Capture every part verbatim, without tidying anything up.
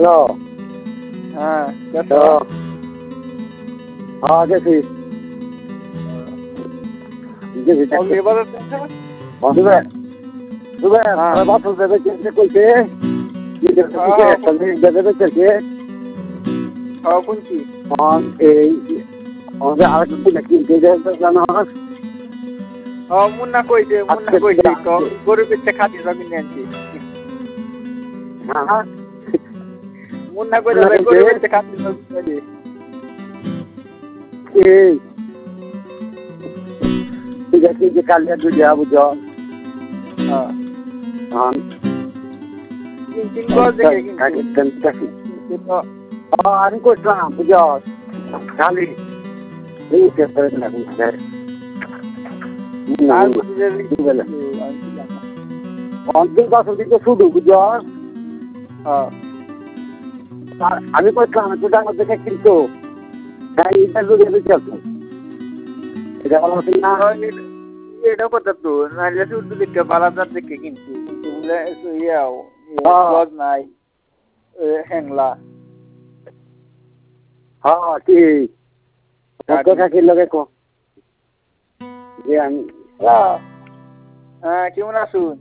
Hello. হ্যাঁ তো হ্যাঁ গেছি গেছি ওকে এবার দুবে দুবে বাসল দেবে চেষ্টা করছে দেবে চেষ্টা হ্যাঁ কোনটি এই আমাদের আরেকটু কিনতে জানা হয় হ্যাঁ মুন্না কইছে মুন্না কইছে গরু বেচতে খাতি জমি নিয়েছি হ্যাঁ মুন্না কইছে গরু বেচতে খাতি জমি নিয়েছি এই ঠিক আছে যে কালিয়া দুইটা বুঝো হ্যাঁ হ্যাঁ তিন তিন গজ দেখে কিন্তু আমি করছিলাম বুঝো খালি এই চেষ্টা করে অন্তর বছর দিকে শুধু বুঝো আমি করছিলাম দুটার মধ্যে কিন্তু এটা যদি চলতো এটা ভালো না এটা কথা তো নাইলে শুধু দেখতে বালাদার দেখে কিন্তু কিন্তু বলে ইয়াও গজ নাই হ্যাংলা হ্যাঁ ঠিক কথা কি লগে কো যে আমি হ্যাঁ কেমন আসুন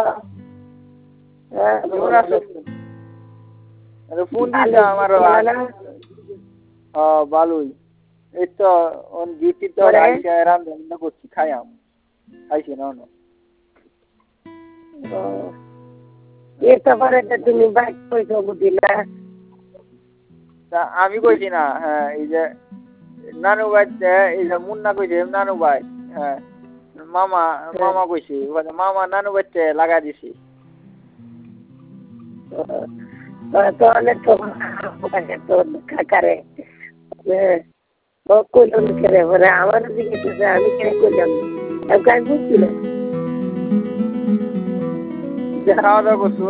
কেমন আসুন ফোন দিস আমার হ্যাঁ ভালোই এই তো ডিউটি তো রান্না করছি খাইয়াম খাইছি না তুমি বাইক কইছো বুঝিলা আমি কইছি না হ্যাঁ এই যে নানু ভাই এই যে মুন্না কইছে নানু ভাই হ্যাঁ মামা মামা কইছি মামা নানু ভাইতে লাগা দিছি তো অনেক তো কাকারে কইলাম করে বলে আমার দিকে আমি কেন কইলাম আমি বুঝছিলাম খাওয়া দাওয়া করছো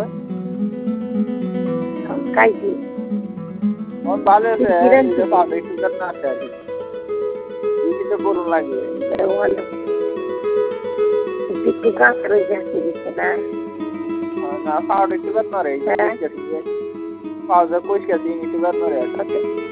খাইছি মন ভালো আছে সুগার না আছে আর তো গরম লাগে একটু কাজ করে যাচ্ছে না না পাউডার সুগার না রে পাউডার কইস গেছি সুগার না রে